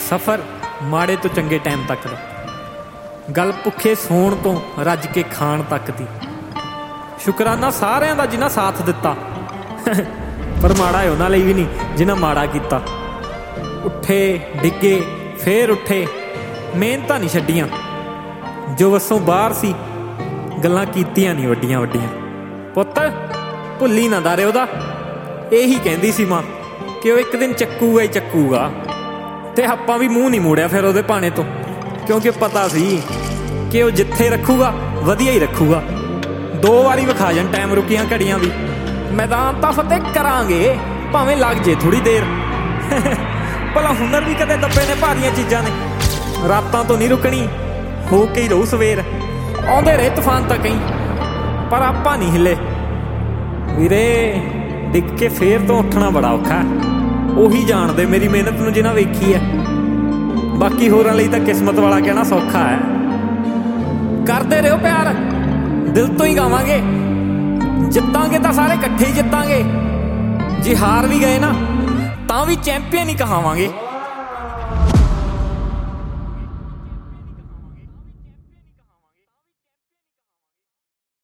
ਸਫ਼ਰ ਮਾੜੇ ਤੋਂ ਚੰਗੇ ਟਾਈਮ ਤੱਕ ਦਾ, ਗੱਲ ਭੁੱਖੇ ਸੌਣ ਤੋਂ ਰੱਜ ਕੇ ਖਾਣ ਤੱਕ ਦੀ। ਸ਼ੁਕਰਾਨਾ ਸਾਰਿਆਂ ਦਾ ਜਿਨ੍ਹਾਂ ਸਾਥ ਦਿੱਤਾ, ਪਰ ਮਾੜਾ ਹੈ ਉਹਨਾਂ ਲਈ ਵੀ ਨਹੀਂ ਜਿਨ੍ਹਾਂ ਮਾੜਾ ਕੀਤਾ। ਉੱਠੇ ਡਿੱਗੇ ਫੇਰ ਉੱਠੇ, ਮਿਹਨਤਾਂ ਨਹੀਂ ਛੱਡੀਆਂ, ਜੋ ਵੱਸੋਂ ਬਾਹਰ ਸੀ ਗੱਲਾਂ ਕੀਤੀਆਂ ਨਹੀਂ ਵੱਡੀਆਂ ਵੱਡੀਆਂ। ਪੁੱਤ ਭੁੱਲੀ ਨਾ ਦਾਰੇ ਉਹਦਾ, ਇਹੀ ਕਹਿੰਦੀ ਸੀ ਮਾਂ ਕਿ ਉਹ ਇੱਕ ਦਿਨ ਚੱਕੂਗਾ ਹੀ ਚੱਕੂਗਾ। ਤੇ ਆਪਾਂ ਵੀ ਮੂੰਹ ਨਹੀਂ ਮੋੜਿਆ ਫਿਰ ਉਹਦੇ ਭਾਣੇ ਤੋਂ, ਕਿਉਂਕਿ ਪਤਾ ਸੀ ਕਿ ਉਹ ਜਿੱਥੇ ਰੱਖੂਗਾ ਵਧੀਆ ਹੀ ਰੱਖੂਗਾ। 2 ਵਾਰੀ ਵਿਖਾ ਜਾਣ ਟਾਈਮ ਰੁਕੀਆਂ ਘੜੀਆਂ ਵੀ, ਮੈਦਾਨ ਤਾਂ ਫਤਿਹ ਕਰਾਂਗੇ ਭਾਵੇਂ ਲੱਗ ਜੇ ਥੋੜ੍ਹੀ ਦੇਰ। ਭਲਾ ਹੁਨਰ ਵੀ ਕਦੇ ਦੱਬੇ ਨੇ ਭਾਰੀਆਂ ਚੀਜ਼ਾਂ ਨੇ, ਰਾਤਾਂ ਤੋਂ ਨਹੀਂ ਰੁਕਣੀ, ਹੋ ਕੇ ਹੀ ਰਹੂ ਸਵੇਰ। ਆਉਂਦੇ ਰਹੇ ਤੂਫਾਨ ਤਾਂ ਕਈ, ਪਰ ਆਪਾਂ ਨਹੀਂ ਹਿੱਲੇ ਵੀਰੇ। ਡਿੱਗ ਕੇ ਫੇਰ ਤੋਂ ਉੱਠਣਾ ਬੜਾ ਔਖਾ, ਉਹੀ ਜਾਣਦੇ ਮੇਰੀ ਮਿਹਨਤ ਨੂੰ ਜਿਨ੍ਹਾਂ ਵੇਖੀ ਹੈ। ਬਾਕੀ ਹੋਰਾਂ ਲਈ ਤਾਂ ਕਿਸਮਤ ਵਾਲਾ ਕਹਿਣਾ ਸੌਖਾ ਹੈ। ਕਰਦੇ ਰਹੋ ਪਿਆਰ, ਦਿਲ ਤੋਂ ਹੀ ਗਾਵਾਂਗੇ। ਜਿੱਤਾਂਗੇ ਤਾਂ ਸਾਰੇ ਇਕੱਠੇ ਹੀ ਜਿੱਤਾਂਗੇ, ਜੇ ਹਾਰ ਵੀ ਗਏ ਨਾ ਤਾਂ ਵੀ ਚੈਂਪੀਅਨ ਹੀ ਕਹਾਵਾਂਗੇ।